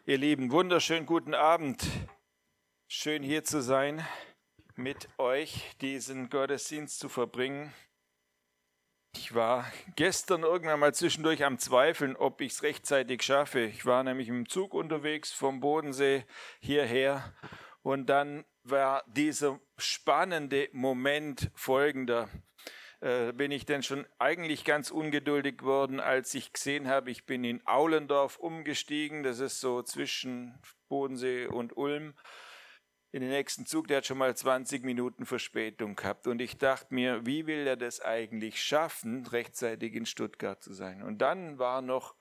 Ihr Lieben, wunderschönen guten Abend. Schön hier zu sein, mit euch diesen Gottesdienst zu verbringen. Ich war gestern irgendwann mal zwischendurch am Zweifeln, ob ich es rechtzeitig schaffe. Ich war nämlich im Zug unterwegs vom Bodensee hierher und dann war dieser spannende Moment folgender. Bin ich denn schon eigentlich ganz ungeduldig geworden, als ich gesehen habe, ich bin in Aulendorf umgestiegen, das ist so zwischen Bodensee und Ulm. In den nächsten Zug, der hat schon mal 20 Minuten Verspätung gehabt. Und ich dachte mir, wie will er das eigentlich schaffen, rechtzeitig in Stuttgart zu sein? Und dann war noch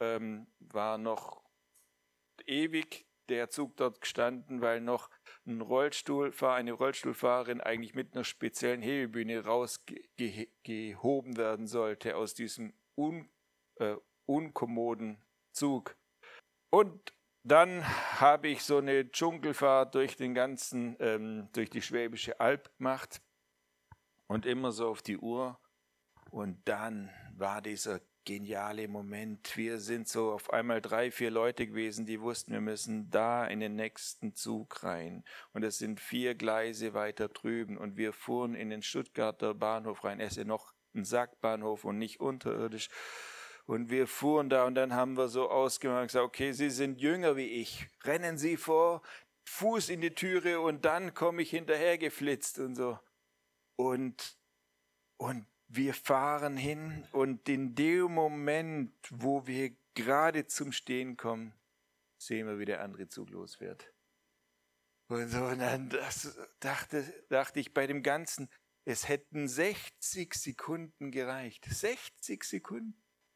ewig der Zug dort gestanden, weil noch eine Rollstuhlfahrerin eigentlich mit einer speziellen Hebebühne rausgehoben werden sollte aus diesem unkommoden Zug. Und dann habe ich so eine Dschungelfahrt durch durch die Schwäbische Alb gemacht und immer so auf die Uhr. Und dann war dieser geniale Moment. Wir sind so auf einmal 3, 4 Leute gewesen, die wussten, wir müssen da in den nächsten Zug rein. Und es sind 4 Gleise weiter drüben. Und wir fuhren in den Stuttgarter Bahnhof rein. Es ist ja noch ein Sackbahnhof und nicht unterirdisch. Und wir fuhren da und dann haben wir so ausgemacht und gesagt, okay, Sie sind jünger wie ich. Rennen Sie vor, Fuß in die Türe und dann komme ich hinterher geflitzt und so. Und wir fahren hin und in dem Moment, wo wir gerade zum Stehen kommen, sehen wir, wie der andere Zug losfährt. Und so, und dann dachte ich bei dem Ganzen, es hätten 60 Sekunden gereicht. 60 Sekunden.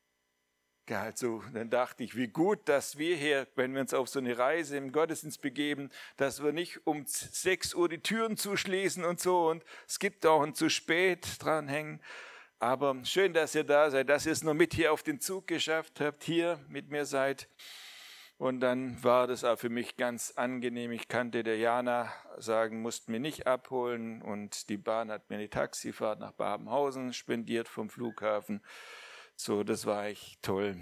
Also, dann dachte ich, wie gut, dass wir hier, wenn wir uns auf so eine Reise im Gottesdienst begeben, dass wir nicht um 6 Uhr die Türen zuschließen und so. Und es gibt auch ein zu spät dranhängen. Aber schön, dass ihr da seid, dass ihr es noch mit hier auf den Zug geschafft habt, hier mit mir seid. Und dann war das auch für mich ganz angenehm. Ich kannte der Jana sagen, musste mir nicht abholen. Und die Bahn hat mir eine Taxifahrt nach Babenhausen spendiert vom Flughafen. So, das war echt toll.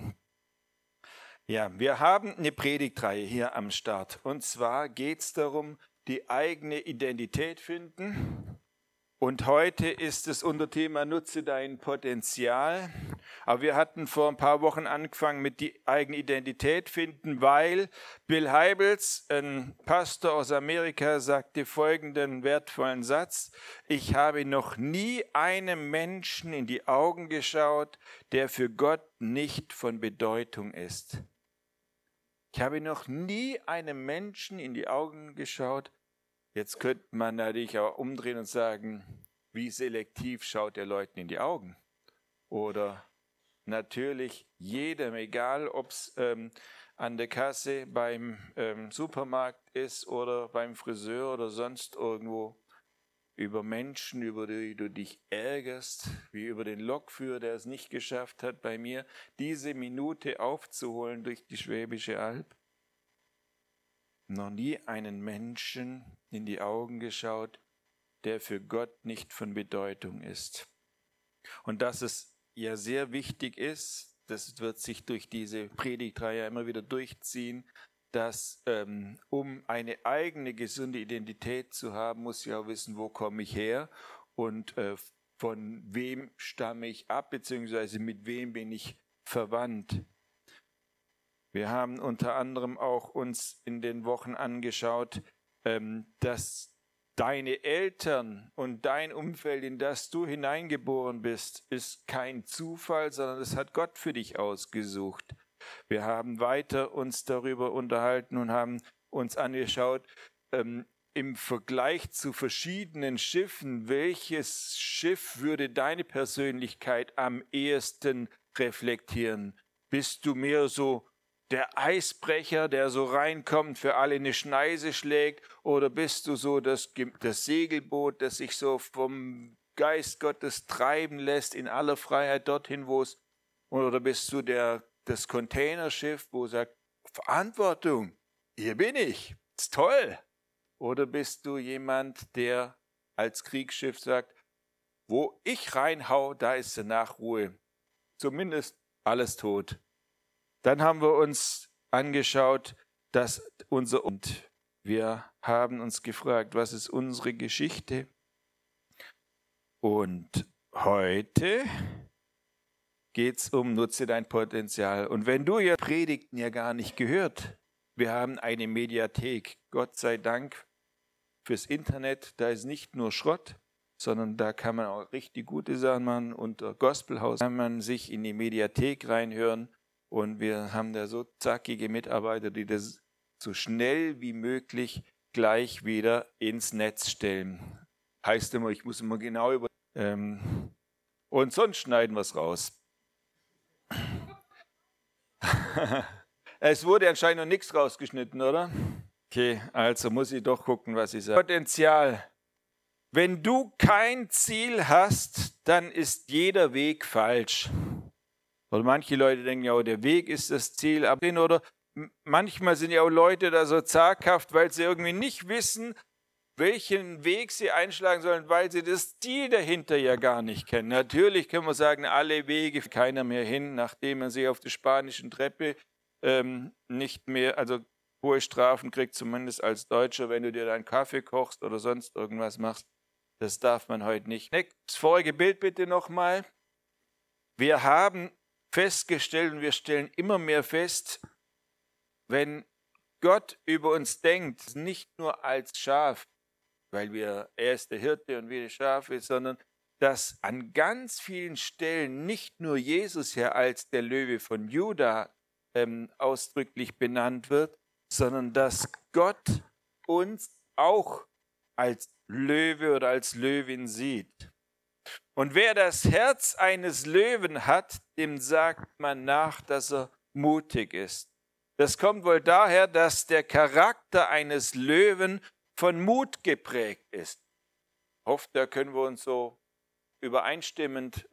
Ja, wir haben eine Predigtreihe hier am Start. Und zwar geht es darum, die eigene Identität finden. Und heute ist das Unterthema Nutze dein Potenzial. Aber wir hatten vor ein paar Wochen angefangen mit die eigene Identität finden, weil Bill Hybels, ein Pastor aus Amerika, sagte folgenden wertvollen Satz: Ich habe noch nie einem Menschen in die Augen geschaut, der für Gott nicht von Bedeutung ist. Ich habe noch nie einem Menschen in die Augen geschaut. Jetzt könnte man natürlich auch umdrehen und sagen, wie selektiv schaut der Leuten in die Augen? Oder natürlich jedem, egal ob es an der Kasse beim Supermarkt ist oder beim Friseur oder sonst irgendwo, über Menschen, über die du dich ärgerst, wie über den Lokführer, der es nicht geschafft hat, bei mir diese Minute aufzuholen durch die Schwäbische Alb. Noch nie einen Menschen in die Augen geschaut, der für Gott nicht von Bedeutung ist. Und dass es ja sehr wichtig ist, das wird sich durch diese Predigtreihe immer wieder durchziehen, dass um eine eigene gesunde Identität zu haben, muss ich auch wissen, wo komme ich her und von wem stamme ich ab, beziehungsweise mit wem bin ich verwandt. Wir haben unter anderem auch uns in den Wochen angeschaut, dass deine Eltern und dein Umfeld, in das du hineingeboren bist, ist kein Zufall, sondern das hat Gott für dich ausgesucht. Wir haben weiter uns darüber unterhalten und haben uns angeschaut, im Vergleich zu verschiedenen Schiffen, welches Schiff würde deine Persönlichkeit am ehesten reflektieren? Bist du mehr so der Eisbrecher, der so reinkommt, für alle eine Schneise schlägt, oder bist du so das Segelboot, das sich so vom Geist Gottes treiben lässt in aller Freiheit dorthin, wo es, oder bist du das Containerschiff, wo sagt, Verantwortung, hier bin ich, ist toll. Oder bist du jemand, der als Kriegsschiff sagt, wo ich reinhau, da ist die Nachruhe, zumindest alles tot. Dann haben wir uns angeschaut, Und wir haben uns gefragt, was ist unsere Geschichte? Und heute geht es um Nutze dein Potenzial. Und wenn du ja Predigten ja gar nicht gehört, wir haben eine Mediathek, Gott sei Dank fürs Internet, da ist nicht nur Schrott, sondern da kann man auch richtig gute Sachen machen. Unter Gospelhaus kann man sich in die Mediathek reinhören und wir haben da so zackige Mitarbeiter, die das so schnell wie möglich gleich wieder ins Netz stellen. Heißt immer, ich muss immer genau über... und sonst schneiden wir es raus. Es wurde anscheinend noch nichts rausgeschnitten, oder? Okay, also muss ich doch gucken, was ich sage. Potenzial. Wenn du kein Ziel hast, dann ist jeder Weg falsch. Oder manche Leute denken ja, der Weg ist das Ziel. Oder manchmal sind ja auch Leute da so zaghaft, weil sie irgendwie nicht wissen, welchen Weg sie einschlagen sollen, weil sie das Ziel dahinter ja gar nicht kennen. Natürlich können wir sagen, alle Wege, keiner mehr hin, nachdem man sie auf der spanischen Treppe nicht mehr, also hohe Strafen kriegt, zumindest als Deutscher, wenn du dir deinen Kaffee kochst oder sonst irgendwas machst. Das darf man heute nicht. Das vorige Bild bitte nochmal. Wir haben festgestellt und wir stellen immer mehr fest, wenn Gott über uns denkt, nicht nur als Schaf, weil er ist der Hirte und wir die Schafe, sondern dass an ganz vielen Stellen nicht nur Jesus ja als der Löwe von Juda ausdrücklich benannt wird, sondern dass Gott uns auch als Löwe oder als Löwin sieht. Und wer das Herz eines Löwen hat, dem sagt man nach, dass er mutig ist. Das kommt wohl daher, dass der Charakter eines Löwen von Mut geprägt ist. Ich hoffe, da können wir uns so übereinstimmend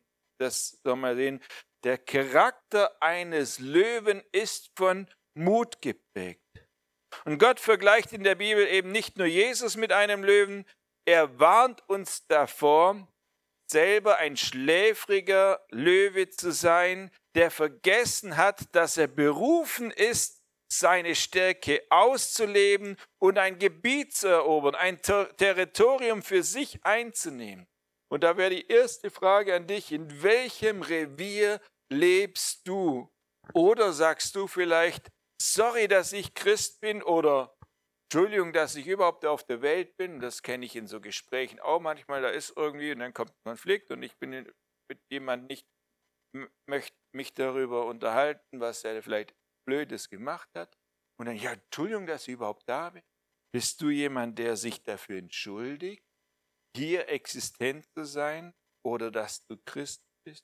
das mal sehen. Der Charakter eines Löwen ist von Mut geprägt. Und Gott vergleicht in der Bibel eben nicht nur Jesus mit einem Löwen, er warnt uns davor, selber ein schläfriger Löwe zu sein, der vergessen hat, dass er berufen ist, seine Stärke auszuleben und ein Gebiet zu erobern, ein Territorium für sich einzunehmen. Und da wäre die erste Frage an dich, in welchem Revier lebst du? Oder sagst du vielleicht, sorry, dass ich Christ bin oder Entschuldigung, dass ich überhaupt auf der Welt bin. Das kenne ich in so Gesprächen auch manchmal. Da ist irgendwie und dann kommt ein Konflikt und ich bin mit jemandem nicht, möchte mich darüber unterhalten, was er vielleicht Blödes gemacht hat. Und dann, ja, Entschuldigung, dass ich überhaupt da bin. Bist du jemand, der sich dafür entschuldigt, hier existent zu sein oder dass du Christ bist?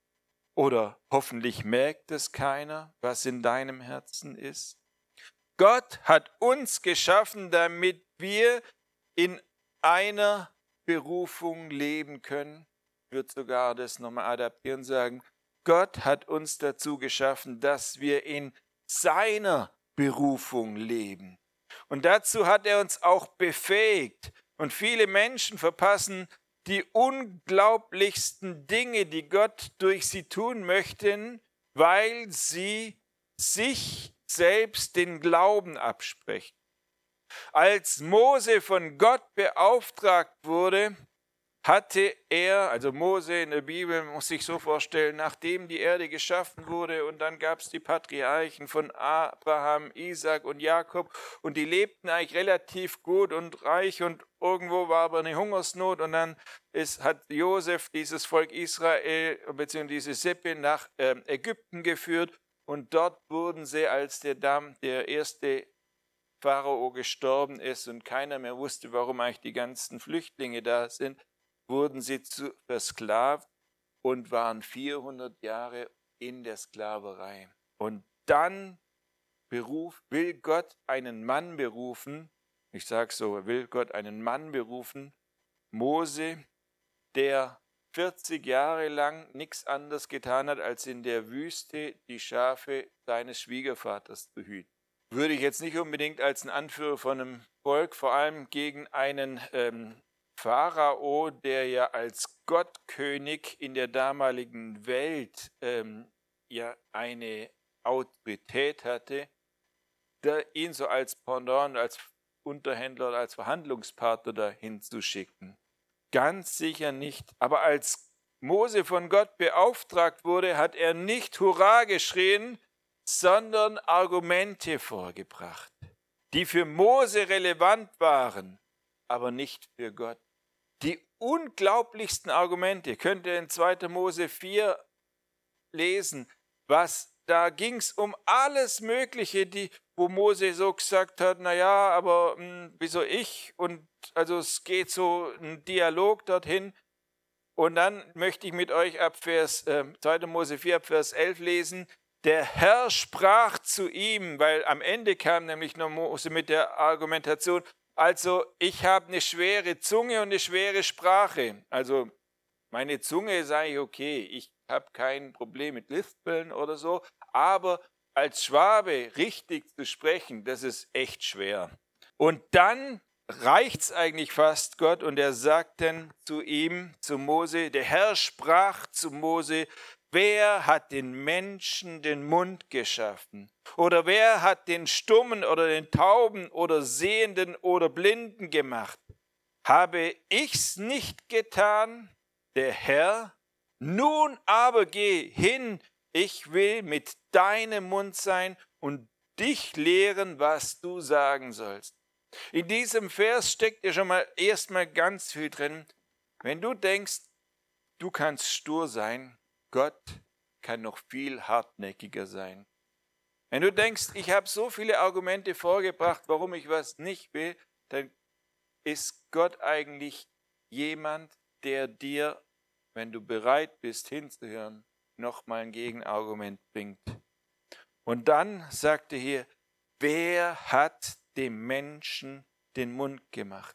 Oder hoffentlich merkt es keiner, was in deinem Herzen ist. Gott hat uns geschaffen, damit wir in einer Berufung leben können. Ich würde sogar das nochmal adaptieren und sagen, Gott hat uns dazu geschaffen, dass wir in seiner Berufung leben. Und dazu hat er uns auch befähigt. Und viele Menschen verpassen die unglaublichsten Dinge, die Gott durch sie tun möchte, weil sie sich selbst den Glauben absprechen. Als Mose von Gott beauftragt wurde, hatte er, also Mose in der Bibel, muss sich so vorstellen, nachdem die Erde geschaffen wurde und dann gab es die Patriarchen von Abraham, Isaac und Jakob und die lebten eigentlich relativ gut und reich und irgendwo war aber eine Hungersnot und dann hat Josef dieses Volk Israel bzw. diese Sippe nach Ägypten geführt und dort wurden sie, als der erste Pharao gestorben ist und keiner mehr wusste, warum eigentlich die ganzen Flüchtlinge da sind, wurden sie versklavt und waren 400 Jahre in der Sklaverei. Und dann will Gott einen Mann berufen, ich sage so, will Gott einen Mann berufen, Mose, der 40 Jahre lang nichts anderes getan hat, als in der Wüste die Schafe seines Schwiegervaters zu hüten. Würde ich jetzt nicht unbedingt als ein Anführer von einem Volk, vor allem gegen einen Pharao, der ja als Gottkönig in der damaligen Welt ja eine Autorität hatte, ihn so als Pendant, als Unterhändler oder als Verhandlungspartner dahin zu schicken. Ganz sicher nicht. Aber als Mose von Gott beauftragt wurde, hat er nicht Hurra geschrien, sondern Argumente vorgebracht, die für Mose relevant waren, aber nicht für Gott. Die unglaublichsten Argumente könnt ihr in 2. Mose 4 lesen. Da ging es um alles Mögliche, wo Mose so gesagt hat, naja, aber wieso ich? Und also es geht so ein Dialog dorthin. Und dann möchte ich mit euch ab 2. Mose 4, ab Vers 11 lesen. Der Herr sprach zu ihm, weil am Ende kam nämlich noch Mose mit der Argumentation, also ich habe eine schwere Zunge und eine schwere Sprache. Also meine Zunge ist eigentlich okay, ich habe kein Problem mit Lispeln oder so, aber als Schwabe richtig zu sprechen, das ist echt schwer. Und dann reicht's eigentlich fast Gott und er sagt dann zu ihm, zu Mose, der Herr sprach zu Mose, wer hat den Menschen den Mund geschaffen? Oder wer hat den Stummen oder den Tauben oder Sehenden oder Blinden gemacht? Habe ich's nicht getan, der Herr? Nun aber geh hin, ich will mit deinem Mund sein und dich lehren, was du sagen sollst. In diesem Vers steckt ja schon mal erstmal ganz viel drin. Wenn du denkst, du kannst stur sein, Gott kann noch viel hartnäckiger sein. Wenn du denkst, ich habe so viele Argumente vorgebracht, warum ich was nicht will, dann ist Gott eigentlich jemand, der dir, wenn du bereit bist hinzuhören, nochmal ein Gegenargument bringt. Und dann sagt er hier, wer hat dem Menschen den Mund gemacht?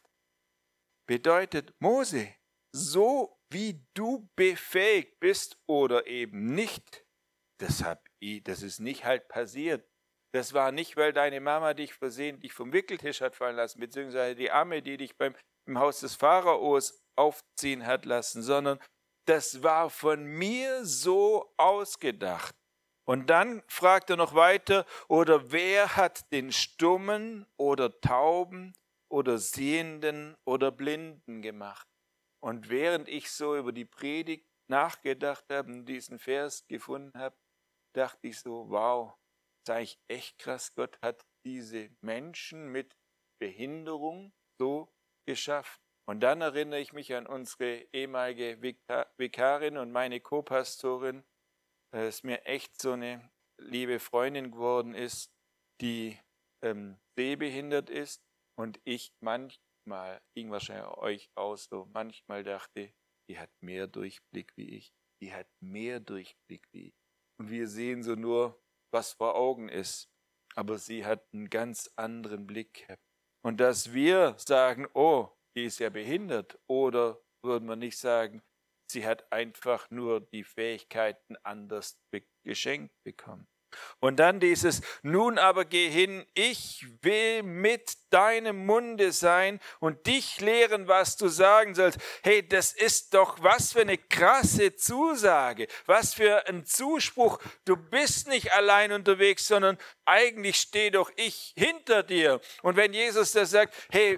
Bedeutet, Mose, so wie du befähigt bist oder eben nicht, das ist nicht halt passiert. Das war nicht, weil deine Mama dich versehentlich vom Wickeltisch hat fallen lassen, beziehungsweise die Amme, die dich im Haus des Pharaos aufziehen hat lassen, sondern das war von mir so ausgedacht. Und dann fragt er noch weiter, oder wer hat den Stummen oder Tauben oder Sehenden oder Blinden gemacht? Und während ich so über die Predigt nachgedacht habe und diesen Vers gefunden habe, dachte ich so, wow, das ist eigentlich echt krass, Gott hat diese Menschen mit Behinderung so geschaffen. Und dann erinnere ich mich an unsere ehemalige Vikarin und meine Co-Pastorin, dass mir echt so eine liebe Freundin geworden ist, die sehbehindert ist und ich manchmal, ging wahrscheinlich euch aus so, manchmal dachte, die hat mehr Durchblick wie ich, die hat mehr Durchblick wie ich. Und wir sehen so nur, was vor Augen ist, aber sie hat einen ganz anderen Blick. Und dass wir sagen, oh, die ist ja behindert, oder würden wir nicht sagen, sie hat einfach nur die Fähigkeiten anders geschenkt bekommen. Und dann dieses, nun aber geh hin, ich will mit deinem Munde sein und dich lehren, was du sagen sollst. Hey, das ist doch was für eine krasse Zusage, was für ein Zuspruch. Du bist nicht allein unterwegs, sondern eigentlich stehe doch ich hinter dir. Und wenn Jesus das sagt, hey,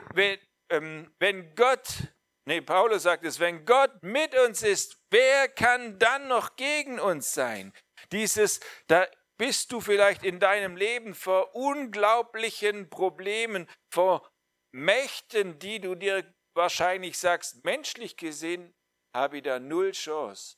Paulus sagt es, wenn Gott mit uns ist, wer kann dann noch gegen uns sein? Da bist du vielleicht in deinem Leben vor unglaublichen Problemen, vor Mächten, die du dir wahrscheinlich sagst, menschlich gesehen habe ich da null Chance.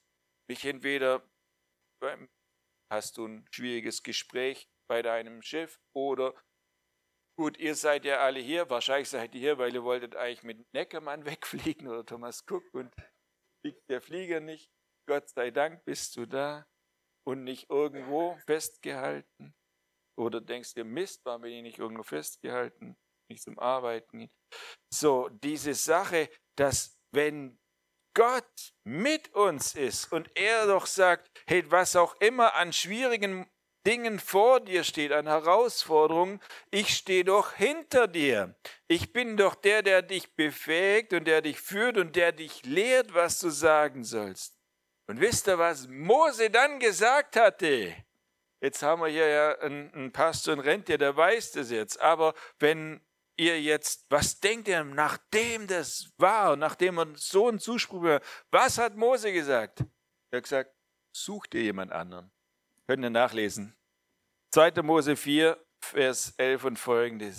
Hast du ein schwieriges Gespräch bei deinem Schiff oder gut, ihr seid ja alle hier, wahrscheinlich seid ihr hier, weil ihr wolltet eigentlich mit Neckermann wegfliegen oder Thomas Cook und fliegt der Flieger nicht. Gott sei Dank bist du da und nicht irgendwo festgehalten. Oder denkst du, Mist, warum bin ich nicht irgendwo festgehalten, nicht zum Arbeiten? So, diese Sache, dass wenn Gott mit uns ist und er doch sagt, hey, was auch immer an schwierigen Dingen vor dir steht, an Herausforderungen, ich stehe doch hinter dir. Ich bin doch der dich befähigt und der dich führt und der dich lehrt, was du sagen sollst. Und wisst ihr, was Mose dann gesagt hatte? jetzt haben wir hier ja einen Pastor in Rente, der weiß das jetzt. Aber wenn ihr jetzt, was denkt ihr, nachdem das war, nachdem man so einen Zuspruch hört, was hat Mose gesagt? Er hat gesagt, such dir jemand anderen. Könnt ihr nachlesen. 2. Mose 4, Vers 11 und folgende.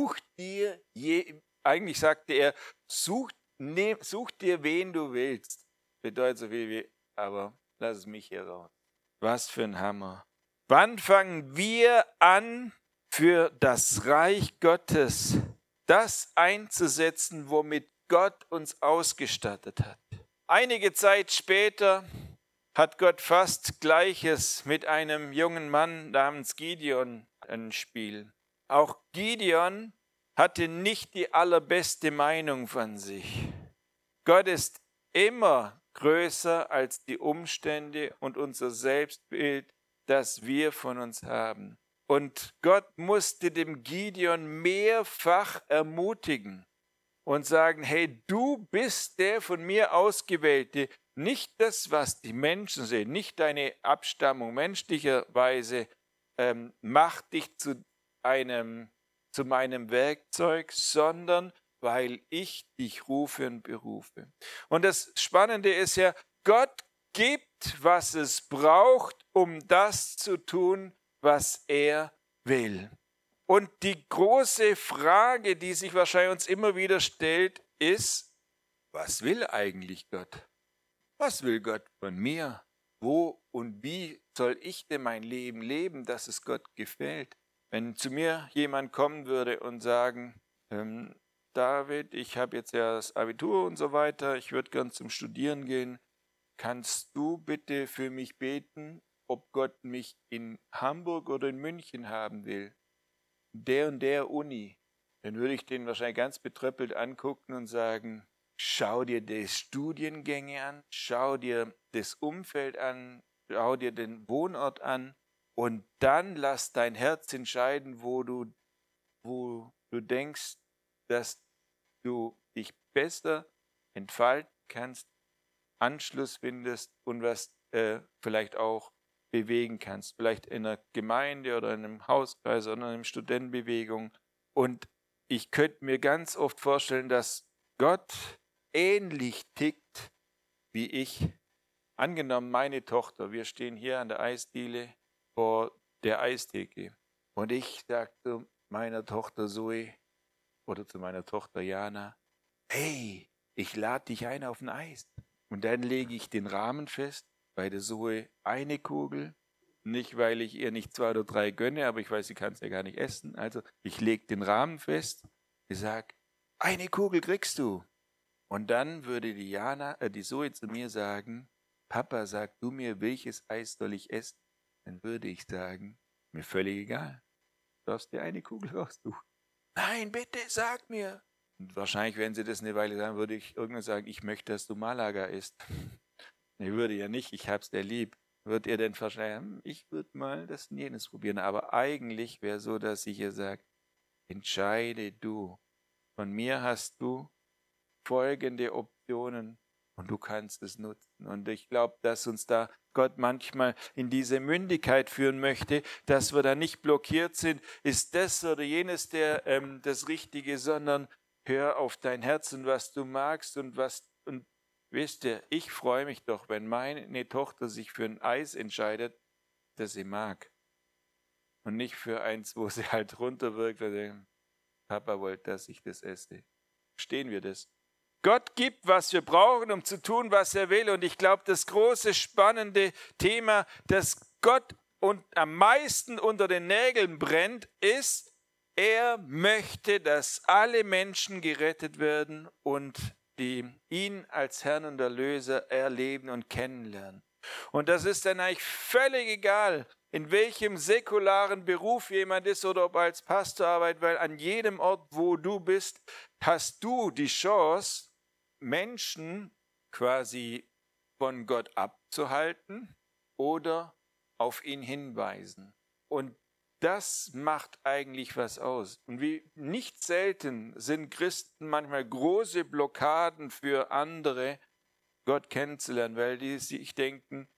Eigentlich sagte er, such dir, wen du willst. Bedeutet so viel wie, aber lass es mich hier raus. Was für ein Hammer. Wann fangen wir an, für das Reich Gottes das einzusetzen, womit Gott uns ausgestattet hat? Einige Zeit später hat Gott fast Gleiches mit einem jungen Mann namens Gideon ein Spiel. Auch Gideon hatte nicht die allerbeste Meinung von sich. Gott ist immer größer als die Umstände und unser Selbstbild, das wir von uns haben. Und Gott musste dem Gideon mehrfach ermutigen und sagen, hey, du bist der von mir Ausgewählte, nicht das, was die Menschen sehen, nicht deine Abstammung menschlicherweise macht dich zu meinem Werkzeug, sondern weil ich dich rufe und berufe. Und das Spannende ist ja, Gott gibt, was es braucht, um das zu tun, was er will. Und die große Frage, die sich wahrscheinlich uns immer wieder stellt, ist, was will eigentlich Gott? Was will Gott von mir? Wo und wie soll ich denn mein Leben leben, dass es Gott gefällt? Wenn zu mir jemand kommen würde und sagen, David, ich habe jetzt ja das Abitur und so weiter, ich würde gern zum Studieren gehen, kannst du bitte für mich beten, ob Gott mich in Hamburg oder in München haben will? Der und der Uni. Dann würde ich den wahrscheinlich ganz betröppelt angucken und sagen, schau dir die Studiengänge an, schau dir das Umfeld an, schau dir den Wohnort an und dann lass dein Herz entscheiden, wo du denkst, dass du dich besser entfalten kannst, Anschluss findest und was vielleicht auch bewegen kannst. Vielleicht in einer Gemeinde oder in einem Hauskreis oder in einer Studentenbewegung. Und ich könnte mir ganz oft vorstellen, dass Gott ähnlich tickt wie ich. Angenommen, meine Tochter, wir stehen hier an der Eisdiele vor der Eistheke und ich sage zu meiner Tochter Zoe oder zu meiner Tochter Jana, hey, ich lade dich ein auf ein Eis. Und dann lege ich den Rahmen fest, bei der Zoe eine Kugel, nicht weil ich ihr nicht 2 oder 3 gönne, aber ich weiß, sie kann es ja gar nicht essen. Also ich lege den Rahmen fest, ich sage, eine Kugel kriegst du. Und dann würde die Zoe zu mir sagen, Papa, sag du mir, welches Eis soll ich essen? Dann würde ich sagen, mir völlig egal. Du darfst dir eine Kugel raussuchen. Nein, bitte, sag mir. Und wahrscheinlich, wenn sie das eine Weile sagen, würde ich irgendwann sagen, ich möchte, dass du Malaga isst. Ich würde ja nicht, ich hab's dir lieb. Wird ihr denn wahrscheinlich, ich würde mal das und jenes probieren. Aber eigentlich wäre so, dass ich ihr sage, entscheide du. Von mir hast du folgende Optionen und du kannst es nutzen. Und ich glaube, dass uns da Gott manchmal in diese Mündigkeit führen möchte, dass wir da nicht blockiert sind, ist das oder jenes das Richtige, sondern hör auf dein Herz und was du magst und wisst ihr, ich freue mich doch, wenn meine Tochter sich für ein Eis entscheidet, das sie mag. Und nicht für eins, wo sie halt runterwirkt oder Papa wollte, dass ich das esse. Verstehen wir das? Gott gibt, was wir brauchen, um zu tun, was er will. Und ich glaube, das große, spannende Thema, das Gott am meisten unter den Nägeln brennt, ist, er möchte, dass alle Menschen gerettet werden und die ihn als Herrn und Erlöser erleben und kennenlernen. Und das ist dann eigentlich völlig egal, in welchem säkularen Beruf jemand ist oder ob er als Pastor arbeitet, weil an jedem Ort, wo du bist, hast du die Chance, Menschen quasi von Gott abzuhalten oder auf ihn hinweisen. Und das macht eigentlich was aus. Und wie nicht selten sind Christen manchmal große Blockaden für andere, Gott kennenzulernen, weil die sich denken,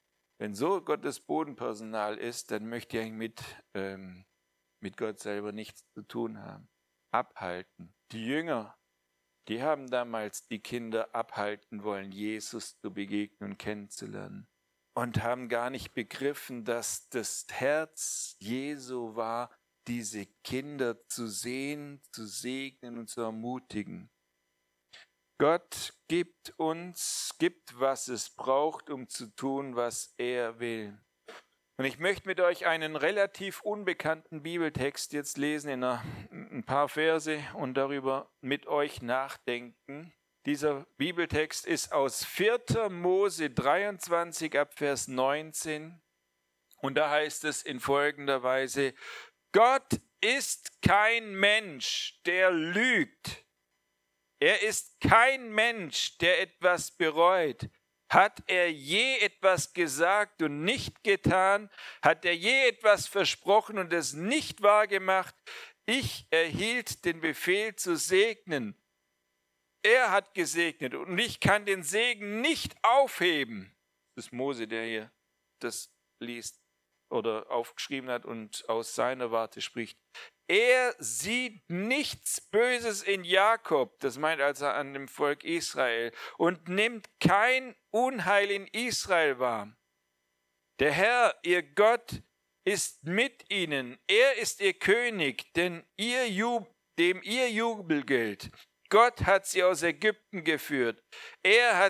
wenn so Gottes Bodenpersonal ist, dann möchte ich eigentlich mit Gott selber nichts zu tun haben. Abhalten. Die Jünger, die haben damals die Kinder abhalten wollen, Jesus zu begegnen und kennenzulernen. Und haben gar nicht begriffen, dass das Herz Jesu war, diese Kinder zu sehen, zu segnen und zu ermutigen. Gott gibt, was es braucht, um zu tun, was er will. Und ich möchte mit euch einen relativ unbekannten Bibeltext jetzt lesen, in ein paar Verse und darüber mit euch nachdenken. Dieser Bibeltext ist aus 4. Mose 23 ab Vers 19 und da heißt es in folgender Weise: Gott ist kein Mensch, der lügt. Er ist kein Mensch, der etwas bereut. Hat er je etwas gesagt und nicht getan? Hat er je etwas versprochen und es nicht wahrgemacht? Ich erhielt den Befehl zu segnen. Er hat gesegnet und ich kann den Segen nicht aufheben. Das ist Mose, der hier das liest oder aufgeschrieben hat und aus seiner Warte spricht. Er sieht nichts Böses in Jakob, das meint also an dem Volk Israel, und nimmt kein Unheil in Israel wahr. Der Herr, ihr Gott, ist mit ihnen. Er ist ihr König, dem ihr Jubel gilt. Gott hat sie aus Ägypten geführt. Er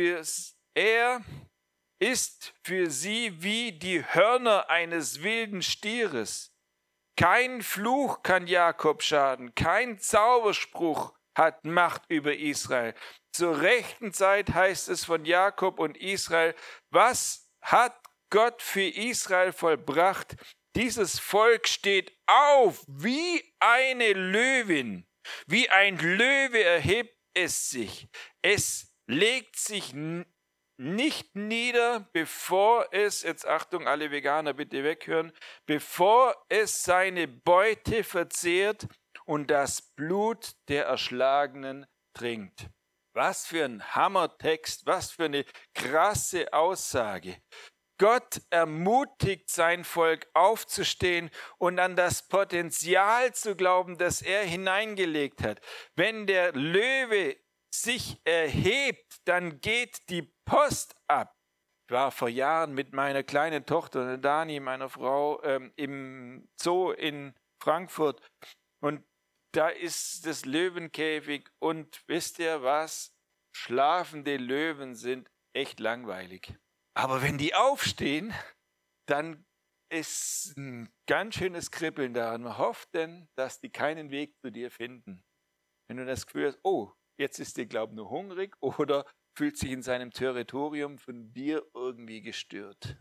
ist für sie wie die Hörner eines wilden Stieres. Kein Fluch kann Jakob schaden, kein Zauberspruch hat Macht über Israel. Zur rechten Zeit heißt es von Jakob und Israel: Was hat Gott für Israel vollbracht? Dieses Volk steht auf wie eine Löwin. Wie ein Löwe erhebt es sich. Es legt sich nicht nieder, bevor es, jetzt Achtung, alle Veganer bitte weghören, bevor es seine Beute verzehrt und das Blut der Erschlagenen trinkt. Was für ein Hammertext, was für eine krasse Aussage. Gott ermutigt sein Volk aufzustehen und an das Potenzial zu glauben, das er hineingelegt hat. Wenn der Löwe sich erhebt, dann geht die Post ab. Ich war vor Jahren mit meiner kleinen Tochter Dani, meiner Frau, im Zoo in Frankfurt und da ist das Löwenkäfig und wisst ihr was? Schlafende Löwen sind echt langweilig. Aber wenn die aufstehen, dann ist ein ganz schönes Kribbeln da. Man hofft denn, dass die keinen Weg zu dir finden. Wenn du das Gefühl hast, oh, jetzt ist der Glaube nur hungrig oder fühlt sich in seinem Territorium von dir irgendwie gestört.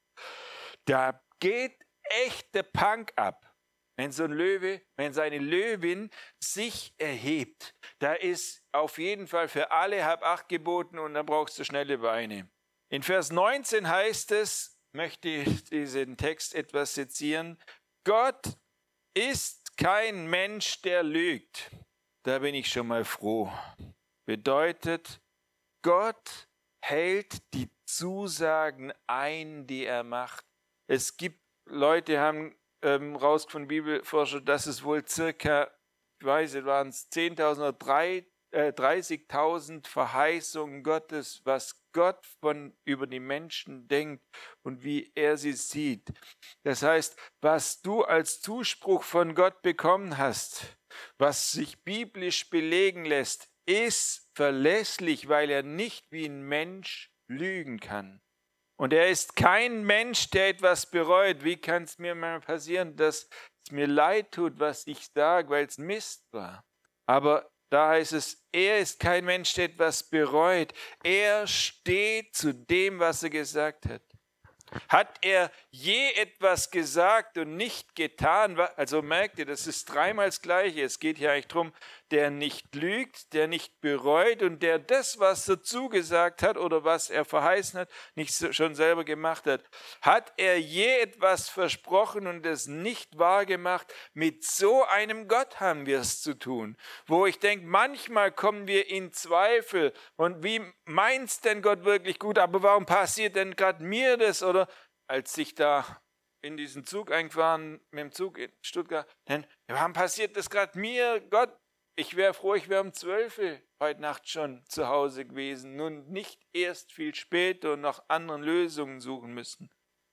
Da geht echt der Punk ab, wenn so ein Löwe, wenn seine Löwin sich erhebt. Da ist auf jeden Fall für alle halb acht geboten und dann brauchst du schnelle Beine. In Vers 19 heißt es, möchte ich diesen Text etwas sezieren: Gott ist kein Mensch, der lügt. Da bin ich schon mal froh. Bedeutet, Gott hält die Zusagen ein, die er macht. Es gibt Leute, haben rausgefunden, Bibelforscher, dass es wohl circa, ich weiß nicht, waren es 10.000 oder 30.000 Verheißungen Gottes, was Gott über die Menschen denkt und wie er sie sieht. Das heißt, was du als Zuspruch von Gott bekommen hast, was sich biblisch belegen lässt, ist verlässlich, weil er nicht wie ein Mensch lügen kann. Und er ist kein Mensch, der etwas bereut. Wie kann es mir mal passieren, dass es mir leid tut, was ich sage, weil es Mist war? Aber da heißt es, er ist kein Mensch, der etwas bereut. Er steht zu dem, was er gesagt hat. Hat er je etwas gesagt und nicht getan? Also merkt ihr, das ist dreimal das Gleiche. Es geht hier eigentlich darum, der nicht lügt, der nicht bereut und der das, was er zugesagt hat oder was er verheißen hat, nicht schon selber gemacht hat. Hat er je etwas versprochen und es nicht wahr gemacht? Mit so einem Gott haben wir es zu tun, wo ich denke, manchmal kommen wir in Zweifel und wie meint's denn Gott wirklich gut, aber warum passiert denn gerade mir das? Oder als ich da in diesen Zug eingefahren, mit dem Zug in Stuttgart, dann, warum passiert das gerade mir? Gott, ich wäre froh, ich wäre um 12 Uhr heute Nacht schon zu Hause gewesen, nun nicht erst viel später und nach anderen Lösungen suchen müssen.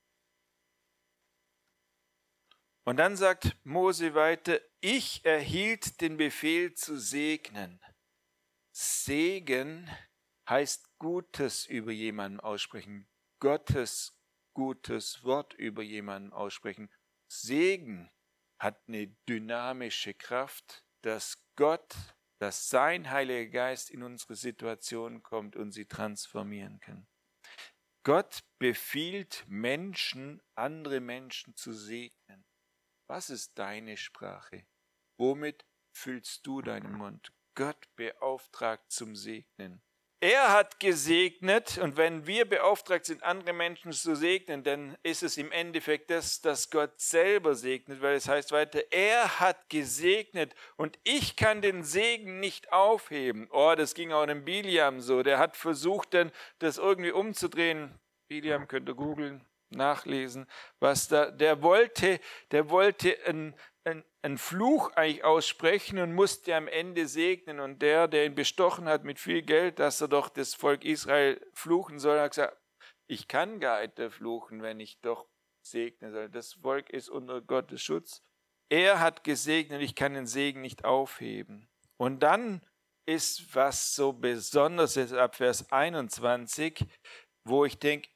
Und dann sagt Mose weiter, ich erhielt den Befehl zu segnen. Segen heißt Gutes über jemanden aussprechen, Gottes gutes Wort über jemanden aussprechen. Segen hat eine dynamische Kraft, dass Gott, dass sein Heiliger Geist in unsere Situation kommt und sie transformieren kann. Gott befiehlt Menschen, andere Menschen zu segnen. Was ist deine Sprache? Womit füllst du deinen Mund? Gott beauftragt zum Segnen. Er hat gesegnet und wenn wir beauftragt sind, andere Menschen zu segnen, dann ist es im Endeffekt das, dass Gott selber segnet, weil es heißt weiter, er hat gesegnet und ich kann den Segen nicht aufheben. Oh, das ging auch dem Biliam so, der hat versucht dann, das irgendwie umzudrehen. Biliam könnt ihr googeln, nachlesen, was da, der wollte einen Fluch eigentlich aussprechen und musste am Ende segnen. Und der ihn bestochen hat mit viel Geld, dass er doch das Volk Israel fluchen soll, hat gesagt, ich kann gar nicht fluchen, wenn ich doch segnen soll. Das Volk ist unter Gottes Schutz. Er hat gesegnet, ich kann den Segen nicht aufheben. Und dann ist was so Besonderes ab Vers 21, wo ich denke,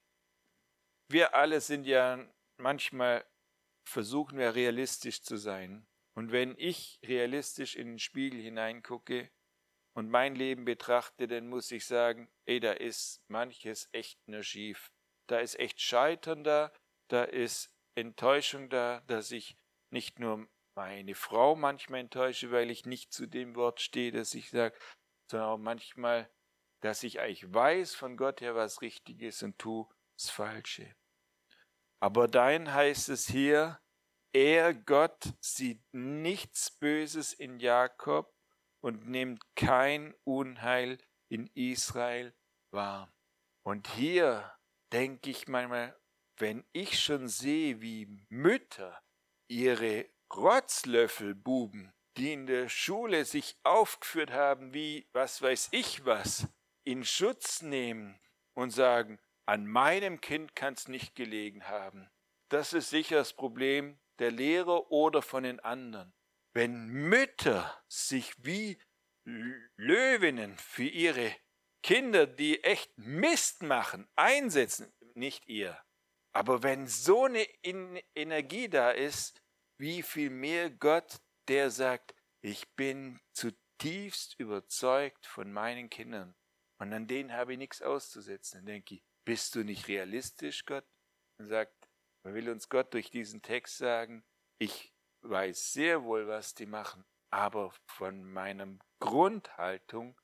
wir alle sind ja manchmal, versuchen wir realistisch zu sein. Und wenn ich realistisch in den Spiegel hineingucke und mein Leben betrachte, dann muss ich sagen, da ist manches echt nur schief. Da ist echt Scheitern da ist Enttäuschung da, dass ich nicht nur meine Frau manchmal enttäusche, weil ich nicht zu dem Wort stehe, das ich sage, sondern auch manchmal, dass ich eigentlich weiß von Gott her, was richtig ist und tue das Falsche. Aber dein heißt es hier, er, Gott, sieht nichts Böses in Jakob und nimmt kein Unheil in Israel wahr. Und hier denke ich manchmal, wenn ich schon sehe, wie Mütter ihre Rotzlöffelbuben, die in der Schule sich aufgeführt haben, wie was weiß ich was, in Schutz nehmen und sagen, an meinem Kind kann es nicht gelegen haben. Das ist sicher das Problem der Lehrer oder von den anderen. Wenn Mütter sich wie Löwinnen für ihre Kinder, die echt Mist machen, einsetzen, nicht ihr. Aber wenn so eine Energie da ist, wie viel mehr Gott, der sagt, ich bin zutiefst überzeugt von meinen Kindern und an denen habe ich nichts auszusetzen. Dann denke ich, bist du nicht realistisch, Gott? Und sagt, will uns Gott durch diesen Text sagen, ich weiß sehr wohl, was die machen, aber von meiner Grundhaltung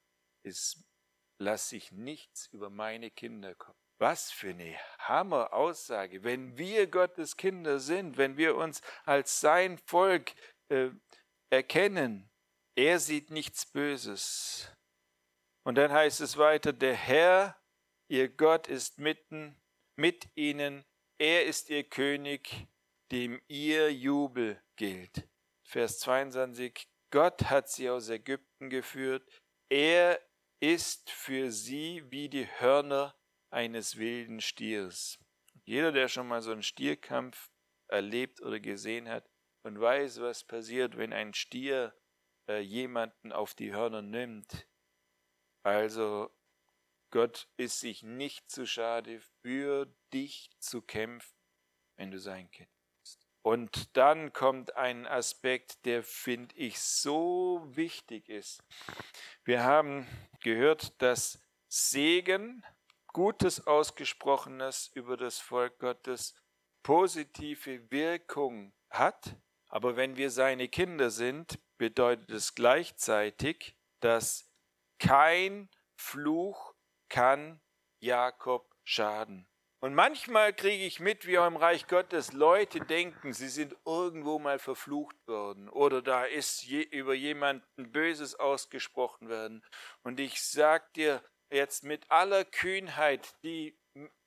lasse ich nichts über meine Kinder kommen. Was für eine Hammer-Aussage, wenn wir Gottes Kinder sind, wenn wir uns als sein Volk erkennen, er sieht nichts Böses. Und dann heißt es weiter, der Herr, ihr Gott, ist mit ihnen, er ist ihr König, dem ihr Jubel gilt. Vers 22, Gott hat sie aus Ägypten geführt, er ist für sie wie die Hörner eines wilden Stiers. Jeder, der schon mal so einen Stierkampf erlebt oder gesehen hat und weiß, was passiert, wenn ein Stier jemanden auf die Hörner nimmt. Also Gott ist sich nicht zu schade, für dich zu kämpfen, wenn du sein Kind bist. Und dann kommt ein Aspekt, der, finde ich, so wichtig ist. Wir haben gehört, dass Segen, Gutes Ausgesprochenes über das Volk Gottes, positive Wirkung hat. Aber wenn wir seine Kinder sind, bedeutet es gleichzeitig, dass kein Fluch kann Jakob schaden. Und manchmal kriege ich mit, wie auch im Reich Gottes Leute denken, sie sind irgendwo mal verflucht worden oder da ist über jemanden Böses ausgesprochen worden. Und ich sage dir jetzt mit aller Kühnheit, die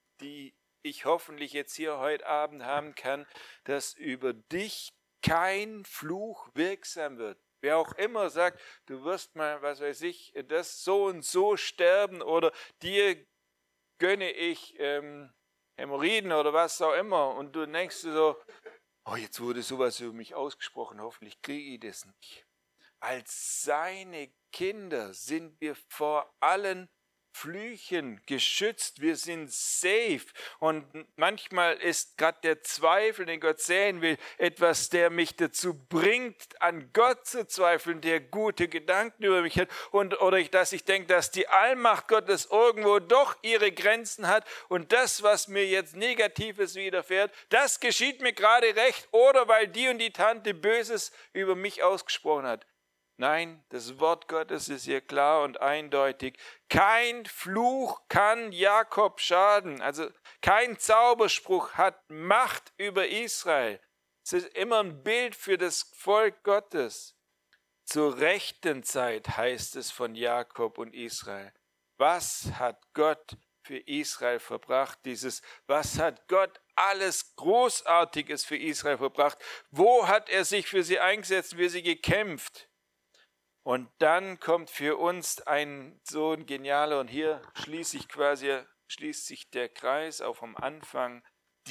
ich hoffentlich jetzt hier heute Abend haben kann, dass über dich kein Fluch wirksam wird. Wer auch immer sagt, du wirst mal, was weiß ich, das so und so sterben oder dir gönne ich Hämorrhoiden oder was auch immer und du denkst so, oh, jetzt wurde sowas über mich ausgesprochen, hoffentlich kriege ich das nicht. Als seine Kinder sind wir vor allen Flüchen geschützt, wir sind safe. Und manchmal ist gerade der Zweifel, den Gott sehen will, etwas, der mich dazu bringt, an Gott zu zweifeln, der gute Gedanken über mich hat. Oder dass ich denke, dass die Allmacht Gottes irgendwo doch ihre Grenzen hat und das, was mir jetzt Negatives widerfährt, das geschieht mir gerade recht oder weil die und die Tante Böses über mich ausgesprochen hat. Nein, das Wort Gottes ist hier klar und eindeutig. Kein Fluch kann Jakob schaden. Also kein Zauberspruch hat Macht über Israel. Es ist immer ein Bild für das Volk Gottes. Zur rechten Zeit heißt es von Jakob und Israel. Was hat Gott für Israel verbracht? Was hat Gott alles Großartiges für Israel verbracht? Wo hat er sich für sie eingesetzt, für sie gekämpft? Und dann kommt für uns so ein genialer, und hier schließt sich der Kreis auch vom Anfang.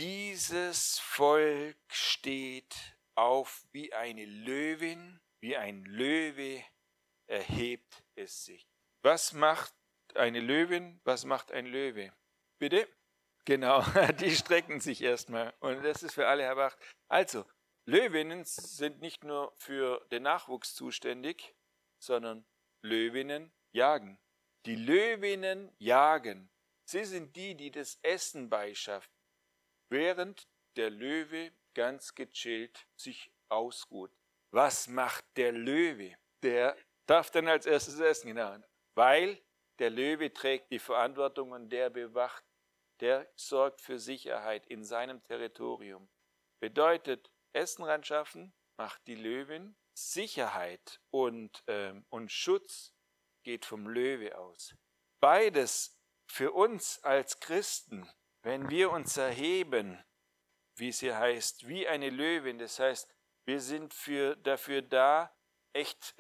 Dieses Volk steht auf wie eine Löwin, wie ein Löwe erhebt es sich. Was macht eine Löwin? Was macht ein Löwe? Bitte? Genau, die strecken sich erstmal. Und das ist für alle erwacht. Also, Löwinnen sind nicht nur für den Nachwuchs zuständig, sondern Löwinnen jagen. Die Löwinnen jagen. Sie sind die das Essen beischaffen, während der Löwe ganz gechillt sich ausruht. Was macht der Löwe? Der darf dann als erstes essen, genau. Weil der Löwe trägt die Verantwortung und der bewacht, der sorgt für Sicherheit in seinem Territorium. Bedeutet, Essen ran schaffen macht die Löwin. Sicherheit und Schutz geht vom Löwe aus. Beides für uns als Christen, wenn wir uns erheben, wie es hier heißt, wie eine Löwin, das heißt, wir sind dafür da, echt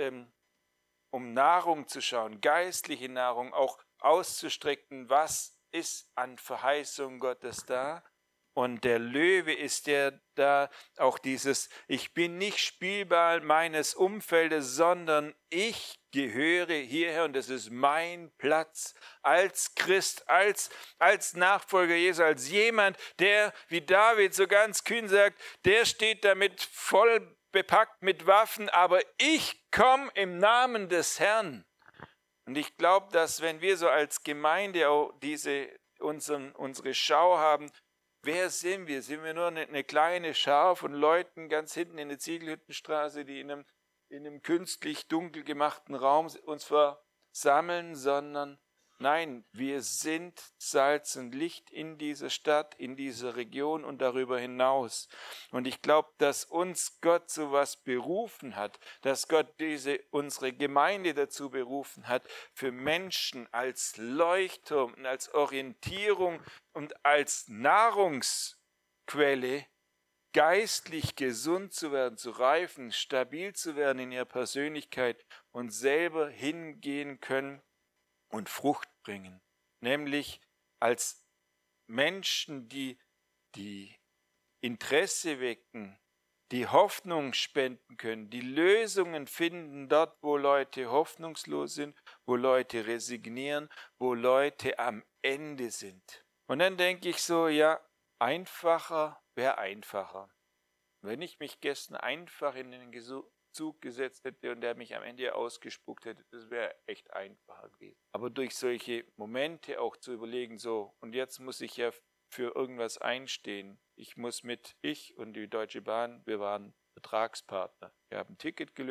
um Nahrung zu schauen, geistliche Nahrung auch auszustrecken, was ist an Verheißung Gottes da. Und der Löwe ist der da, auch ich bin nicht Spielball meines Umfeldes, sondern ich gehöre hierher und das ist mein Platz als Christ, als Nachfolger Jesu, als jemand, der, wie David so ganz kühn sagt, der steht damit voll bepackt mit Waffen, aber ich komme im Namen des Herrn. Und ich glaube, dass wenn wir so als Gemeinde auch unsere Schau haben, wer sind wir? Sind wir nur eine kleine Schar von Leuten ganz hinten in der Ziegelhüttenstraße, die in einem künstlich dunkel gemachten Raum uns versammeln, sondern nein, wir sind Salz und Licht in dieser Stadt, in dieser Region und darüber hinaus. Und ich glaube, dass uns Gott zu was berufen hat, dass Gott unsere Gemeinde dazu berufen hat, für Menschen als Leuchtturm und als Orientierung und als Nahrungsquelle geistlich gesund zu werden, zu reifen, stabil zu werden in ihrer Persönlichkeit und selber hingehen können und Frucht bringen, nämlich als Menschen, die Interesse wecken, die Hoffnung spenden können, die Lösungen finden dort, wo Leute hoffnungslos sind, wo Leute resignieren, wo Leute am Ende sind. Und dann denke ich so, ja, einfacher wäre einfacher. Wenn ich mich gestern einfach in den Zug gesetzt hätte und der mich am Ende ausgespuckt hätte, das wäre echt einfacher gewesen. Aber durch solche Momente auch zu überlegen, so, und jetzt muss ich ja für irgendwas einstehen. Ich und die Deutsche Bahn, wir waren Vertragspartner. Wir haben ein Ticket gelöst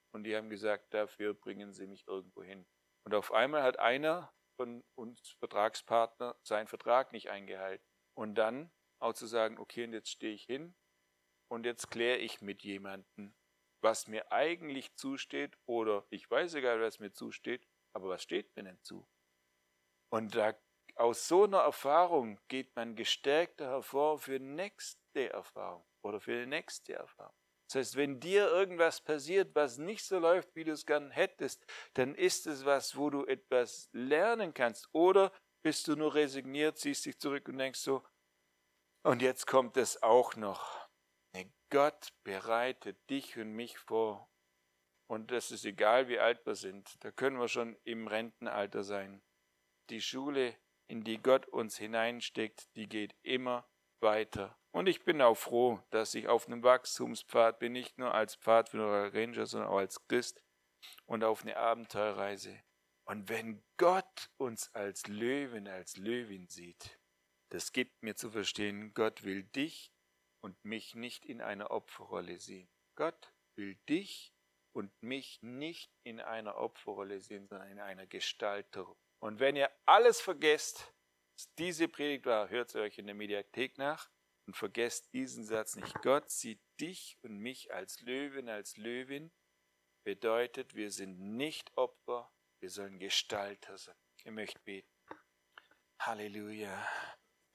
und die haben gesagt, dafür bringen sie mich irgendwo hin. Und auf einmal hat einer von uns Vertragspartner seinen Vertrag nicht eingehalten. Und dann auch zu sagen, okay, und jetzt stehe ich hin und jetzt kläre ich mit jemandem, was mir eigentlich zusteht, oder ich weiß egal, was mir zusteht, aber was steht mir denn zu? Und aus so einer Erfahrung geht man gestärkter hervor für die nächste Erfahrung oder für die nächste Erfahrung. Das heißt, wenn dir irgendwas passiert, was nicht so läuft, wie du es gern hättest, dann ist es was, wo du etwas lernen kannst. Oder bist du nur resigniert, ziehst dich zurück und denkst so, und jetzt kommt es auch noch. Gott bereitet dich und mich vor. Und das ist egal, wie alt wir sind. Da können wir schon im Rentenalter sein. Die Schule, in die Gott uns hineinsteckt, die geht immer weiter. Und ich bin auch froh, dass ich auf einem Wachstumspfad bin, nicht nur als Pfadfinder oder Ranger, sondern auch als Christ und auf eine Abenteuerreise. Und wenn Gott uns als Löwen, als Löwin sieht, das gibt mir zu verstehen, Gott will dich und mich nicht in einer Opferrolle sehen. Gott will dich und mich nicht in einer Opferrolle sehen, sondern in einer Gestalterung. Und wenn ihr alles vergesst, was diese Predigt war, hört sie euch in der Mediathek nach und vergesst diesen Satz nicht. Gott sieht dich und mich als Löwen, als Löwin. Bedeutet, wir sind nicht Opfer, wir sollen Gestalter sein. Ich möchte beten. Halleluja.